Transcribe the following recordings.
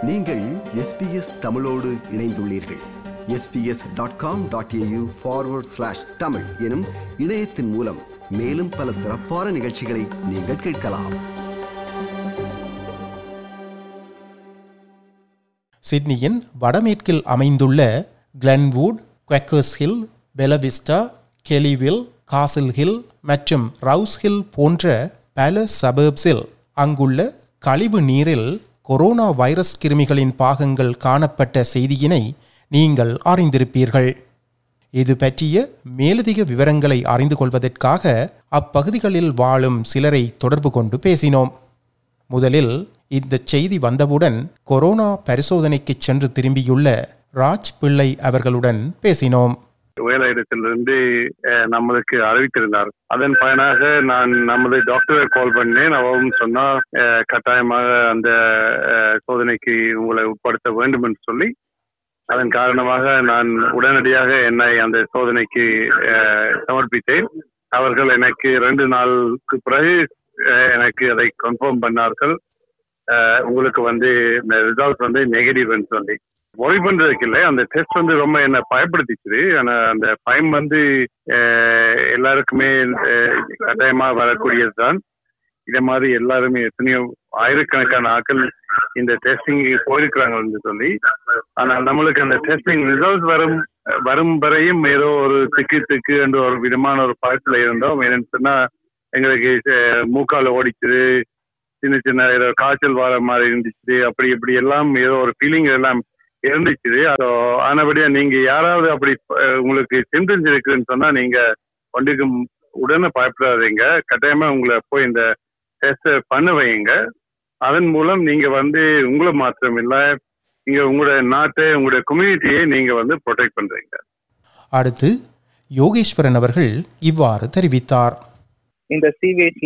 நீங்கள் SBS தமிழோடு இணைந்துள்ளீர்கள். sbs.com.au/tamil எனும் இணையத்தின் மூலம் மேலும் பல சிறப்பான நிகழ்ச்சிகளை நீங்கள் கேட்கலாம். சிட்னியின் வடமேற்கில் அமைந்துள்ள Glenwood, Quakers Hill, Bella Vista, Kellyville, Castle Hill மற்றும் ரவுஸ் ஹில் போன்ற பல சபர்ப்ஸில் அங்குள்ள கழிவு நீரில் கொரோனா வைரஸ் கிருமிகளின் பாகங்கள் காணப்பட்ட செய்தியினை நீங்கள் அறிந்திருப்பீர்கள். இது பற்றிய மேலதிக விவரங்களை அறிந்து கொள்வதற்காக அப்பகுதிகளில் வாழும் சிலரை தொடர்பு கொண்டு பேசினோம். முதலில் இந்த செய்தி வந்தவுடன் கொரோனா பரிசோதனைக்கு சென்று திரும்பியுள்ள ராஜ் பிள்ளை அவர்களுடன் பேசினோம். வேலையிடத்திலிருந்து நம்மளுக்கு அறிவித்திருந்தார். அதன் பயனாக நான் நமது டாக்டரை கால் பண்ணேன். அவரும் சொன்னா கட்டாயமாக அந்த சோதனைக்கு உங்களை உட்படுத்த வேண்டும் என்று சொல்லி, அதன் காரணமாக நான் உடனடியாக என்னை அந்த சோதனைக்கு சமர்ப்பித்தேன். அவர்கள் எனக்கு 2 நாளுக்கு பிறகு எனக்கு அதை கன்ஃபார்ம் பண்ணார்கள். உங்களுக்கு ரிசல்ட் நெகட்டிவ்னு சொல்லி. ஒரி பண்றதுக்கு இல்லை, அந்த டெஸ்ட் ரொம்ப என்ன பயப்படுத்திச்சு. ஆனா அந்த பயம் எல்லாருக்குமே கட்டாயமா வரக்கூடியது தான். இதை மாதிரி எல்லாருமே எத்தனையோ ஆயிரக்கணக்கான ஆட்கள் இந்த டெஸ்டிங் போயிருக்கிறாங்கன்னு சொல்லி. ஆனால் நம்மளுக்கு அந்த டெஸ்டிங் ரிசல்ட் வரும் வரையும் ஏதோ ஒரு திக்கு என்ற ஒரு விதமான ஒரு பழத்துல இருந்தோம். என்னன்னு சொன்னா, எங்களுக்கு மூக்கால ஓடிச்சுது, சின்ன ஏதோ காய்ச்சல் வர மாதிரி இருந்துச்சு, அப்படி இப்படி எல்லாம் ஏதோ ஒரு ஃபீலிங் எல்லாம் இருந்துச்சு. ஆனபடியா நீங்க யாராவது அப்படி உங்களுக்கு சிம்டம்ஸ் இருக்குன்னு சொன்னா, நீங்க ஒன்றுக்கு உடனே பயப்படாதீங்க. கட்டாயமா உங்களை போய் இந்த டெஸ்ட் பண்ண வைங்க. அதன் மூலம் நீங்க உங்களை மாத்திரம் இல்ல, நீங்க உங்களுடைய நாட்டை, உங்களுடைய கம்யூனிட்டியை நீங்க ப்ரொடெக்ட் பண்றீங்க. அடுத்து யோகேஸ்வரன் அவர்கள் இவ்வாறு தெரிவித்தார். இந்த சிவிஹெச்ல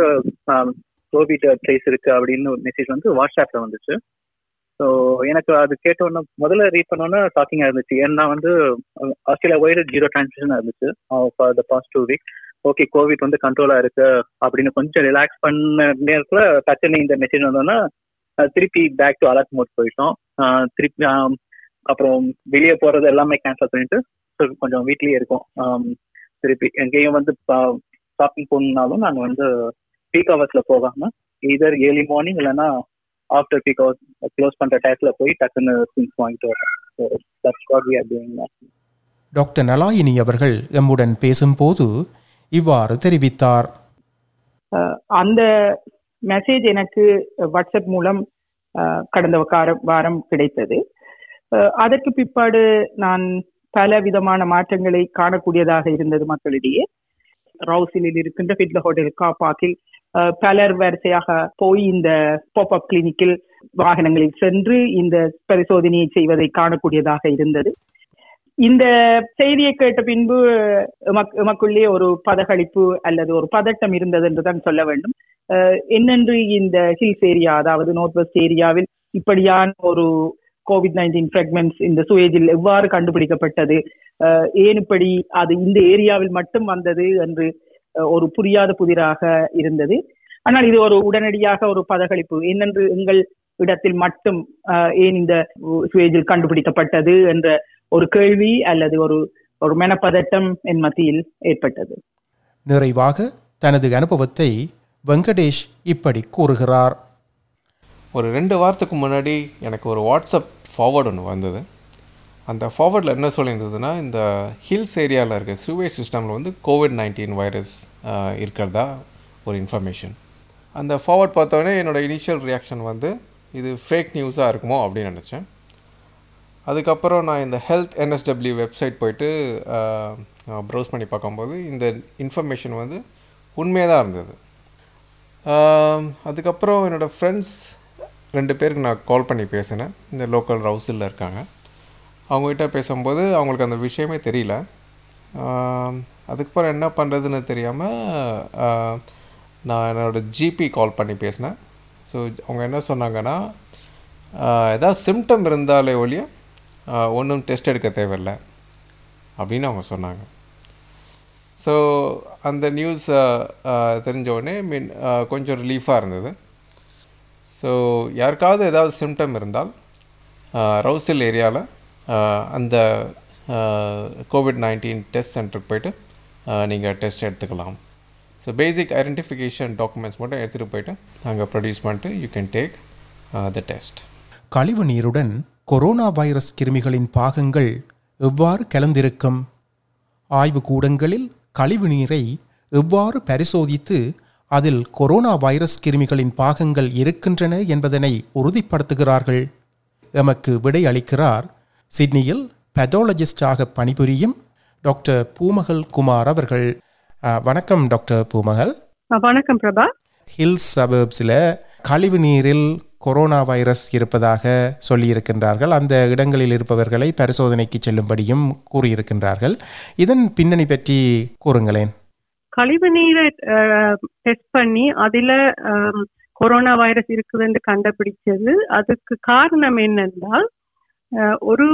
கோவிட் ட்ரேஸ் இருக்கு அப்படின்னு ஒரு மெசேஜ் வாட்ஸ்அப்ல வந்துச்சு. ஸோ எனக்கு அது கேட்டோன்னா முதல்ல ரீட் பண்ணோன்னா ஷாக்கிங்காக இருந்துச்சு. ஏன்னா ஆஸ்திரேலியா வைடு 0 டிரான்ஸ்மிஷனாக இருந்துச்சு for the past 2 week. Okay, COVID கண்ட்ரோலாக இருக்கு அப்படின்னு கொஞ்சம் ரிலாக்ஸ் பண்ண நேரத்தில் டக்குன்னு இந்த மெசேஜ் வந்தோன்னா திருப்பி பேக் டு அலர்ட் மோட் போயிட்டோம். திருப்பி அப்புறம் வெளியே போகிறது எல்லாமே கேன்சல் பண்ணிட்டு கொஞ்சம் வீட்லேயே இருக்கோம். திருப்பி எங்கேயும் ஷாப்பிங் போகணுன்னாலும் நாங்கள் பீக் ஹவர்ஸில் போகாமல் இதர் ஏர்லி மார்னிங் இல்லைன்னா ஆஃப்டர் பீக் ஹவர்ஸ் க்ளோஸ் பண்ணுற டயத்துல போய் டக்குன்னு திங்ஸ் வாங்கிட்டு வரோம். டாக்டர் நலாயினி அவர்கள் எம்முடன் பேசும்போது இவ்வாறு தெரிவித்தார். அந்த மெசேஜ் எனக்கு வாட்ஸ்அப் மூலம் கடந்த வாரம் கிடைத்தது. அதற்கு பிற்பாடு நான் பல விதமான மாற்றங்களை காணக்கூடியதாக இருந்தது மக்களிடையே. ரவுசிலில் இருக்கின்ற ஃபிட்ல ஹோட்டல் கார் பார்க்கில் பலர் வரிசையாக போய் இந்த பாப்அப் கிளினிக்கில் வாகனங்களில் சென்று இந்த பரிசோதனையை செய்வதை காணக்கூடியதாக இருந்தது. இந்த செய்தியை கேட்ட பின்பு எமக்குள்ளே ஒரு பதகளிப்பு அல்லது ஒரு பதட்டம் இருந்தது என்றுதான் சொல்ல வேண்டும். என்னென்று இந்த ஹில்ஸ் ஏரியா, அதாவது நார்த் வெஸ்ட் ஏரியாவில் இப்படியான ஒரு COVID-19 ஃப்ராக்மெண்ட்ஸ் இந்த சுவேஜில் எவ்வாறு கண்டுபிடிக்கப்பட்டது, ஏன் இப்படி அது இந்த ஏரியாவில் மட்டும் வந்தது என்று ஒரு புரியாத புதிராக இருந்தது. ஆனால் இது ஒரு உடனடியாக ஒரு பதகளிப்பு, என்னென்று எங்கள் இடத்தில் மட்டும் ஏன் இந்த சுவேஜில் கண்டுபிடிக்கப்பட்டது என்ற ஒரு கேள்வி அல்லது ஒரு மனப்பதட்டம் என் மத்தியில் ஏற்பட்டது. நிறைவாக தனது அனுபவத்தை வெங்கடேஷ் இப்படி கூறுகிறார். ஒரு 2 வாரத்துக்கு முன்னாடி எனக்கு ஒரு வாட்ஸ்அப் ஃபார்வர்டு ஒன்று வந்தது. அந்த ஃபார்வர்டில் என்ன சொல்லியிருந்ததுன்னா, இந்த ஹில்ஸ் ஏரியாவில் இருக்க சூவேஜ் சிஸ்டமில் COVID-19 வைரஸ் இருக்கிறதா ஒரு இன்ஃபர்மேஷன். அந்த ஃபார்வர்ட் பார்த்தோன்னே என்னோடய இனிஷியல் ரியாக்ஷன் இது ஃபேக் நியூஸாக இருக்குமோ அப்படின்னு நினச்சேன். அதுக்கப்புறம் நான் இந்த ஹெல்த் NSW வெப்சைட் போயிட்டு ப்ரௌஸ் பண்ணி பார்க்கும்போது இந்த இன்ஃபர்மேஷன் உண்மையாக தான் இருந்தது. அதுக்கப்புறம் என்னோடய ஃப்ரெண்ட்ஸ் 2 பேருக்கு நான் கால் பண்ணி பேசினேன். இந்த லோக்கல் ரவுசில் இருக்காங்க. அவங்ககிட்ட பேசும்போது அவங்களுக்கு அந்த விஷயமே தெரியல. அதுக்கப்புறம் என்ன பண்ணுறதுன்னு தெரியாமல் நான் என்னோடய ஜிபி கால் பண்ணி பேசினேன். ஸோ அவங்க என்ன சொன்னாங்கன்னா, ஏதாவது சிம்டம் இருந்தாலே ஒழிய ஒன்றும் டெஸ்ட் எடுக்க தேவையில்லை அப்படின்னு அவங்க சொன்னாங்க. ஸோ அந்த நியூஸ் தெரிஞ்சோடனே கொஞ்சம் ரிலீஃபாக இருந்தது. ஸோ யாருக்காவது ஏதாவது சிம்டம் இருந்தால் ரவுசில் ஏரியாவில் அந்த COVID-19 டெஸ்ட் சென்டருக்கு போய்ட்டு நீங்கள் டெஸ்ட் எடுத்துக்கலாம். ஸோ பேசிக் ஐடென்டிஃபிகேஷன் டாக்குமெண்ட்ஸ் மட்டும் எடுத்துகிட்டு போய்ட்டு அங்கே ப்ரொடியூஸ் பண்ணிட்டு you can take the test. கழிவு நீருடன் கொரோனா வைரஸ் கிருமிகளின் பாகங்கள் எவ்வாறு கலந்திருக்கும்? ஆய்வு கூடங்களில் கழிவு நீரை எவ்வாறு பரிசோதித்து அதில் கொரோனா வைரஸ் கிருமிகளின் பாகங்கள் இருக்கின்றன என்பதனை உறுதிப்படுத்துகிறார்கள்? எமக்கு விடை அளிக்கிறார் சிட்னியில் பேத்தாலஜிஸ்டாக பணிபுரியும் டாக்டர் பூமகள் குமார் அவர்கள். வணக்கம் டாக்டர் பூமகள். வணக்கம் பிரபா. ஹில்ஸ் சபர்ப்ஸில் கழிவு நீரில் கொரோனா வைரஸ் இருப்பதாக சொல்லியிருக்கின்றார்கள். அந்த இடங்களில் இருப்பவர்களை பரிசோதனைக்கு செல்லும்படியும் கூறியிருக்கின்றார்கள். இதன் பின்னணி பற்றி கூறுங்களேன். கழிவு நீரை டெஸ்ட் பண்ணி அதில் கொரோனா வைரஸ் இருக்குது என்று கண்டுபிடிச்சது. அதுக்கு காரணம் என்னென்றால், ஒரு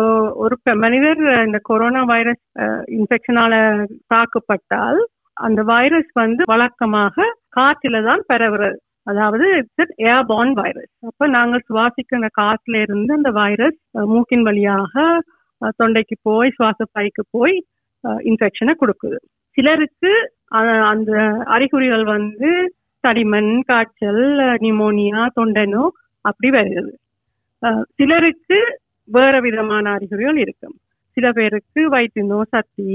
மனிதர் இந்த கொரோனா வைரஸ் இன்ஃபெக்ஷனால தாக்கப்பட்டால் அந்த வைரஸ் வழக்கமாக காற்றில தான் பரவுறது. அதாவது ஏர்பார்ன் வைரஸ். அப்ப நாங்கள் சுவாசிக்கிற காற்றுல இருந்து அந்த வைரஸ் மூக்கின் வழியாக தொண்டைக்கு போய் சுவாச பைக்கு போய் இன்ஃபெக்ஷனை கொடுக்குது. சிலருக்கு அந்த அறிகுறிகள் தடிமன், காய்ச்சல், நிமோனியா, தொண்டனோ அப்படி வருகிறது. சிலருக்கு வேற விதமான அறிகுறிகள் இருக்கும். சில பேருக்கு வயிற்றுநோ, சத்தி,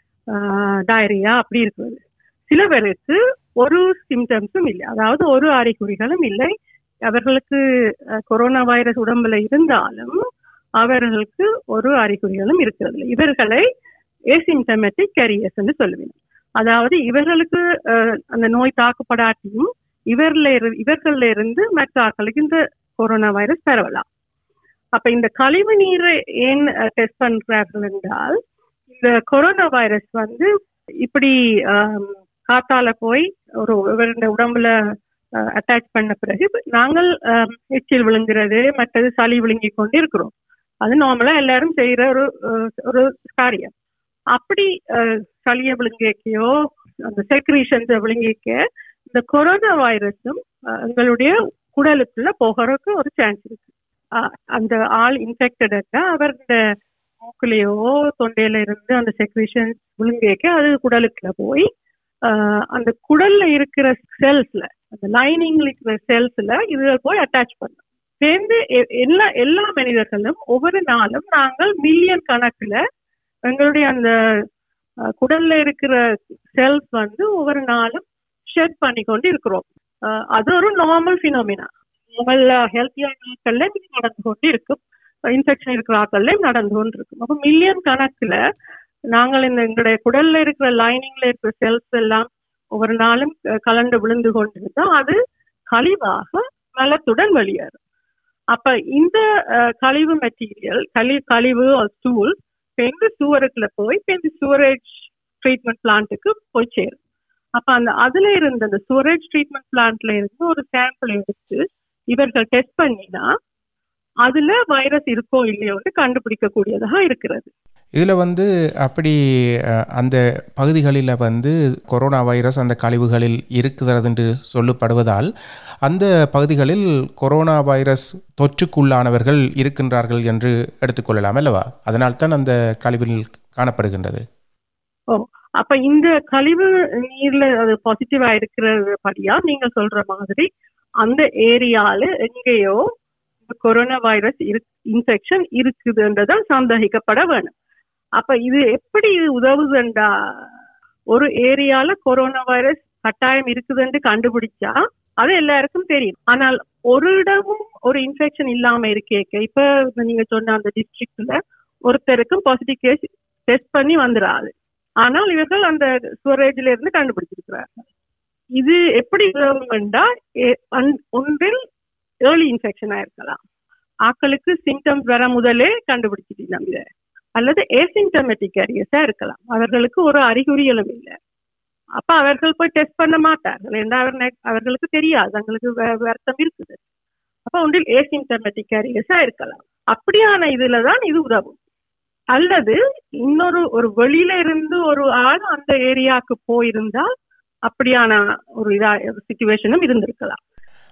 டயரியா அப்படி இருக்குது. சில பேருக்கு ஒரு சிம்டம்ஸும் இல்லை, அதாவது ஒரு அறிகுறிகளும் இல்லை. அவர்களுக்கு கொரோனா வைரஸ் உடம்புல இருந்தாலும் அவர்களுக்கு ஒரு அறிகுறிகளும் இருக்கிறது. இவர்களை ஏசிம்டமேட்டிக் கேரியர்ஸ் என்று சொல்லுவேன். அதாவது இவர்களுக்கு அந்த நோய் தாக்கப்படாட்டியும் இவர்கள இருந்து மற்ற ஆட்களுக்கு இந்த கொரோனா வைரஸ் பரவலாம். அப்ப இந்த கழிவு நீரை ஏன் டெஸ்ட் பண்றார்கள் என்றால், இந்த கொரோனா வைரஸ் இப்படி காத்தால போய் இவருடைய உடம்புல அட்டாச் பண்ண பிறகு நாங்கள் எச்சில் விழுங்குறது, மற்றது சளி விழுங்கி கொண்டு இருக்கிறோம். அது நார்மலா எல்லாரும் செய்யற ஒரு காரியம். அப்படி சளியை விழுங்கிக்கையோ அந்த செக்ரீஷன்ஸை விழுங்கிக்க இந்த கொரோனா வைரஸும் எங்களுடைய குடலுக்குள்ள போகிறதுக்கு ஒரு சான்ஸ் இருக்கு. அந்த ஆள் இன்ஃபெக்டடா அவருடைய மூக்குலையோ தொண்டையில இருந்து அந்த செக்ரீஷன் விழுங்கிக்க அது குடலுக்குள்ள போய் அந்த குடல்ல இருக்கிற செல்ஸ்ல, அந்த லைனிங்ல இருக்கிற செல்ஸ்ல இது போய் அட்டாச் பண்ணும். சேர்ந்து எல்லா மனிதர்களும் ஒவ்வொரு நாளும் நாங்கள் மில்லியன் கணக்குல எங்களுடைய அந்த குடல்ல இருக்கிற செல்ஸ் ஒவ்வொரு நாளும் ஷெட் பண்ணி கொண்டு இருக்கிறோம். அது ஒரு நார்மல் பினோமினா. நார்மல் ஹெல்த்தியான ஆட்கள்ல நடந்து கொண்டு இருக்கும், இன்ஃபெக்ஷன் இருக்கிற ஆட்கள்லயும் நடந்து கொண்டு இருக்கும். அப்போ மில்லியன் கணக்குல நாங்கள் எங்களுடைய குடல்ல இருக்கிற லைனிங்ல இருக்கிற செல்ஸ் எல்லாம் ஒவ்வொரு நாளும் கலந்து விழுந்து கொண்டு இருந்தா அது கழிவாக மலத்துடன் வெளியேறும். அப்ப இந்த கழிவு மெட்டீரியல், கழிவு ஸ்டூல் சுவரத்துல போய் சுவரேஜ் ட்ரீட்மெண்ட் பிளான்ட்டுக்கு போய் சேரும். அப்ப அதுல இருந்து அந்த சுவரேஜ் ட்ரீட்மெண்ட் பிளான்ட்ல இருந்து ஒரு சாம்பிள் எடுத்து இவர்கள் டெஸ்ட் பண்ணினா அதுல வைரஸ் இருக்கோ இல்லையோன்னு கண்டுபிடிக்கக்கூடியதாக இருக்கிறது. இதில் அப்படி அந்த பகுதிகளில் கொரோனா வைரஸ் அந்த கழிவுகளில் இருக்கிறது என்று சொல்லப்படுவதால் அந்த பகுதிகளில் கொரோனா வைரஸ் தொற்றுக்குள்ளானவர்கள் இருக்கின்றார்கள் என்று எடுத்துக்கொள்ளலாம் அல்லவா? அதனால்தான் அந்த கழிவில் காணப்படுகின்றது. அப்ப இந்த கழிவு நீர்ல அது பாசிட்டிவா இருக்கிறபடியா நீங்க சொல்ற மாதிரி அந்த ஏரியால எங்கேயோ கொரோனா வைரஸ் இன்ஃபெக்ஷன் இருக்குதுன்றதான் சந்தேகிக்கப்பட வேணும். அப்ப இது எப்படி உதவுதுண்டா, ஒரு ஏரியால கொரோனா வைரஸ் கட்டாயம் இருக்குதுன்னு கண்டுபிடிச்சா அது எல்லாருக்கும் தெரியும். ஆனால் ஒரு இடமும் ஒரு இன்ஃபெக்ஷன் இல்லாம இருக்கேக்க, இப்ப நீங்க சொன்ன அந்த டிஸ்ட்ரிக்ட்ல ஒருத்தருக்கும் பாசிட்டிவ் கேஸ் டெஸ்ட் பண்ணி வந்துடாது. ஆனால் இவர்கள் அந்த ஸ்டோரேஜ்ல இருந்து கண்டுபிடிச்சிருக்கிறார்கள். இது எப்படி உதவும்டா, ஒன்றில் ஏர்லி இன்ஃபெக்ஷனா இருக்கலாம், ஆக்களுக்கு சிம்டம்ஸ் வர முதலே கண்டுபிடிச்சிட்டீங்க இதை, அல்லது ஏசிம்டமேட்டிக் கேரியர்ஸா இருக்கலாம், அவர்களுக்கு ஒரு அறிகுறிகளும் இல்லை. அப்ப அவர்கள் போய் டெஸ்ட் பண்ண மாட்டார்கள், ஏன்னா அவர்களுக்கு தெரியாது, அவங்களுக்கு வருத்தம் இருக்குது. அப்ப ஒன்றில் ஏசிம்டமேட்டிக் கேரியர்ஸா இருக்கலாம். அப்படியான இதுலதான் இது உதவும். அல்லது ஒரு வெளியில இருந்து ஒரு ஆள் அந்த ஏரியாவுக்கு போயிருந்தால் அப்படியான ஒரு சிச்சுவேஷனும் இருந்திருக்கலாம்.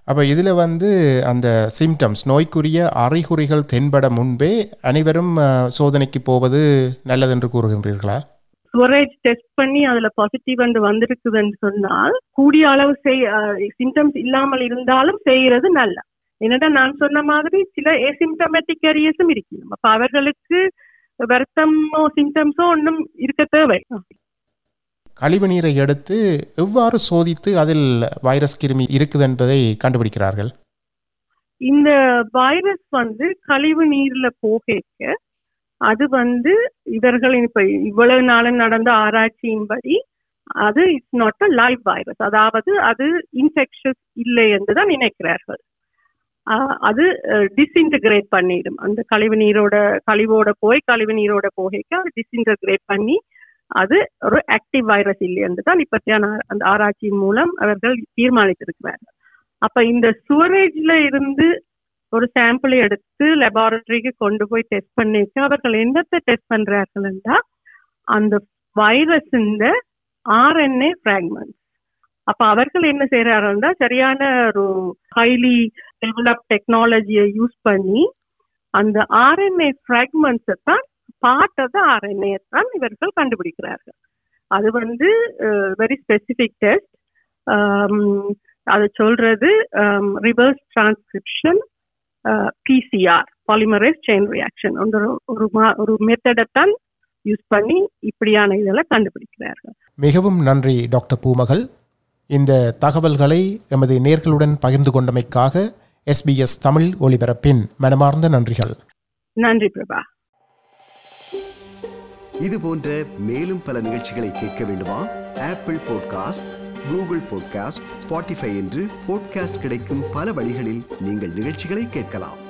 அப்போ இதில் அந்த சிம்டம்ஸ் நோய்க்குரிய அறிகுறிகள் தென்பட முன்பே அனைவரும் சோதனைக்கு போவது நல்லது என்று கூறுகின்றீர்களா? ஸ்டோரேஜ் டெஸ்ட் பண்ணி அதுல பாசிட்டிவ் வந்திருக்குதுன்னு சொன்னால் கூடிய அளவு சிம்டம்ஸ் இல்லாமல் இருந்தாலும் செய்யறது நல்ல. என்னடா நான் சொன்ன மாதிரி சில ஏசிம்டமேட்டிக் கேரியர்ஸும் இருக்கு. அப்ப அவர்களுக்கு வருத்தமோ சிம்டம்ஸோ ஒன்றும் இருக்க தேவை. கழிவு நீரை எடுத்து எவ்வாறு சோதித்து அதில் வைரஸ் கிருமி இருக்குது என்பதை கண்டுபிடிக்கிறார்கள்? இந்த வைரஸ் கழிவு நீர்ல போக அது இவர்களின் இப்ப இவ்வளவு நாளும் நடந்த ஆராய்ச்சியின்படி அது it's not a live virus, அதாவது அது இன்ஃபெக்ஷஸ் இல்லை என்றுதான் நினைக்கிறார்கள். அது டிஸ்இன்டகிரேட் பண்ணிடும். அந்த கழிவோட போய் கழிவு நீரோட போகைக்கு அது டிஸ்இன்டகிரேட் பண்ணி அது ஒரு ஆக்டிவ் வைரஸ் இல்லை என்று தான் இப்பத்தியான அந்த ஆராய்ச்சியின் மூலம் அவர்கள் தீர்மானித்திருக்கிறார்கள். அப்ப இந்த ஸ்டோரேஜ்ல இருந்து ஒரு சாம்பிளை எடுத்து லெபார்டரிக்கு கொண்டு போய் டெஸ்ட் பண்ணிட்டு அவர்கள் என்னத்தை டெஸ்ட் பண்றார்கள்னா அந்த வைரஸ் இந்த RNA ஃபிராக்மெண்ட்ஸ். அப்ப அவர்கள் என்ன செய்யறாங்கன்னா சரியான ஒரு ஹைலி டெவலப் டெக்னாலஜியை யூஸ் பண்ணி அந்த RNA ஃபிராக்மெண்ட்ஸை தான் பார்ட் ஆஃப் த RNA தான் இவர்கள் கண்டுபிடிக்கிறார்கள். அது வெரி ஸ்பெசிபிக் டெஸ்ட். அது சொல்றது reverse transcription PCR polymerase chain reaction ஒரு மெத்தடை தான் யூஸ் பண்ணி இப்படியான இதெல்லாம் கண்டுபிடிக்கிறார்கள். மிகவும் நன்றி டாக்டர் பூமகள். இந்த தகவல்களை எமது நேர்களுடன் பகிர்ந்து கொண்டமைக்காக SBS தமிழ் ஒலிபரப்பின் மனமார்ந்த நன்றிகள். நன்றி பிரபா. இது போன்ற மேலும் பல நிகழ்ச்சிகளை கேட்க வேண்டுமா? Apple podcast, Google podcast, Spotify என்று பாட்காஸ்ட் கிடைக்கும் பல வழிகளில் நீங்கள் நிகழ்ச்சிகளை கேட்கலாம்.